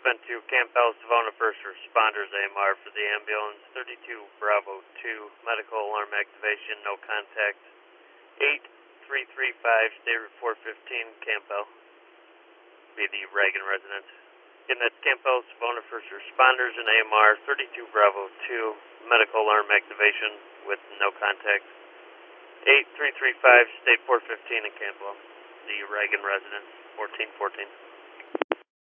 been to Campbell, Savona First Responders AMR for the ambulance. 32 Bravo 2, medical alarm activation, no contact. 8335, state route 415, Campbell. Be the Reagan residence. Again, that's Campbell, Savona First Responders and AMR. 32 Bravo 2, medical alarm activation with no contact. 8335, state 415 in Campbell. The Reagan residence, 1414.